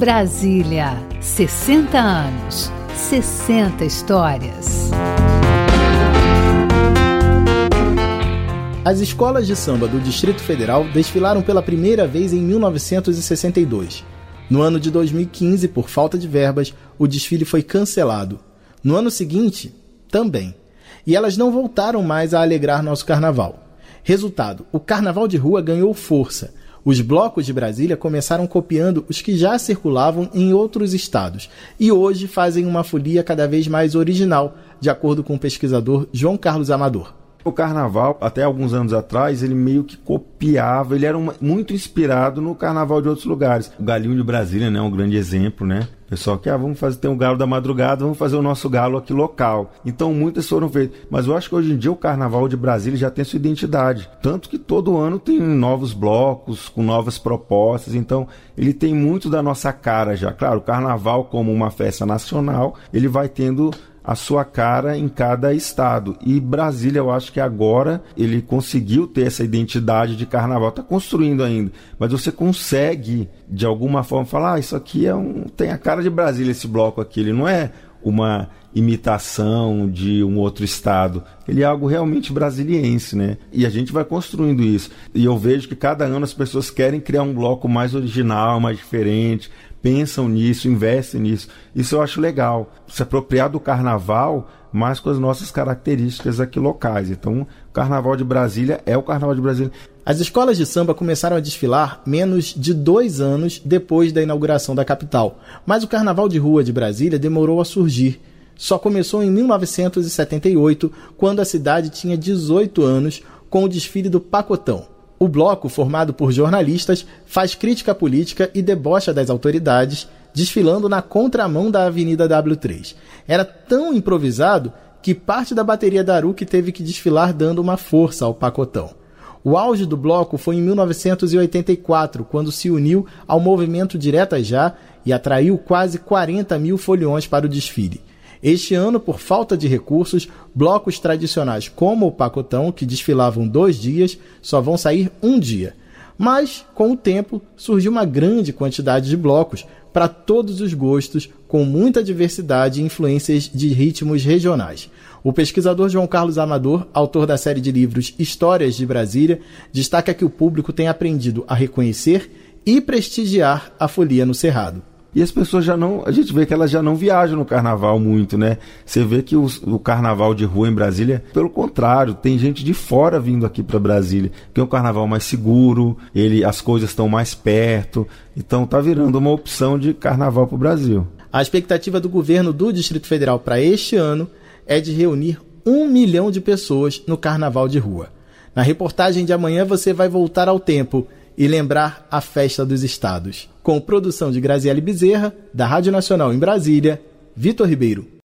Brasília, 60 anos, 60 histórias. As escolas de samba do Distrito Federal desfilaram pela primeira vez em 1962. No ano de 2015, por falta de verbas, o desfile foi cancelado. No ano seguinte, também. E elas não voltaram mais a alegrar nosso carnaval. Resultado, o carnaval de rua ganhou força. Os blocos de Brasília começaram copiando os que já circulavam em outros estados e hoje fazem uma folia cada vez mais original, de acordo com o pesquisador João Carlos Amador. O carnaval, até alguns anos atrás, ele meio que copiava, ele era muito inspirado no carnaval de outros lugares. O Galinho de Brasília, né, é um grande exemplo, né? O pessoal que, tem um galo da madrugada, vamos fazer o nosso galo aqui local. Então, muitas foram feitas. Mas eu acho que hoje em dia o carnaval de Brasília já tem sua identidade. Tanto que todo ano tem novos blocos, com novas propostas. Então, ele tem muito da nossa cara já. Claro, o carnaval, como uma festa nacional, ele vai tendo a sua cara em cada estado. E Brasília, eu acho que agora ele conseguiu ter essa identidade de carnaval. Está construindo ainda, mas você consegue, de alguma forma, falar, isso aqui tem a cara de Brasília, esse bloco aqui. Ele não é uma imitação de um outro estado. Ele é algo realmente brasiliense, né? E a gente vai construindo isso. E eu vejo que cada ano as pessoas querem criar um bloco mais original, mais diferente, pensam nisso, investem nisso. Isso eu acho legal. Se apropriar do carnaval, mas com as nossas características aqui locais. Então, o Carnaval de Brasília é o Carnaval de Brasília. As escolas de samba começaram a desfilar menos de 2 anos depois da inauguração da capital. Mas o Carnaval de Rua de Brasília demorou a surgir. Só começou em 1978, quando a cidade tinha 18 anos, com o desfile do Pacotão. O bloco, formado por jornalistas, faz crítica política e debocha das autoridades, desfilando na contramão da Avenida W3. Era tão improvisado que parte da bateria da Aruc teve que desfilar dando uma força ao Pacotão. O auge do bloco foi em 1984, quando se uniu ao movimento Diretas Já e atraiu quase 40 mil foliões para o desfile. Este ano, por falta de recursos, blocos tradicionais como o Pacotão, que desfilavam 2 dias, só vão sair 1 dia. Mas, com o tempo, surgiu uma grande quantidade de blocos, para todos os gostos, com muita diversidade e influências de ritmos regionais. O pesquisador João Carlos Amador, autor da série de livros Histórias de Brasília, destaca que o público tem aprendido a reconhecer e prestigiar a folia no Cerrado. E as pessoas a gente vê que elas já não viajam no carnaval muito, né? Você vê que o carnaval de rua em Brasília, pelo contrário, tem gente de fora vindo aqui para Brasília, que é um carnaval mais seguro, as coisas estão mais perto, então tá virando uma opção de carnaval para o Brasil. A expectativa do governo do Distrito Federal para este ano é de reunir 1 milhão de pessoas no carnaval de rua. Na reportagem de amanhã você vai voltar ao tempo e lembrar a Festa dos Estados. Com produção de Graziele Bezerra, da Rádio Nacional em Brasília, Vitor Ribeiro.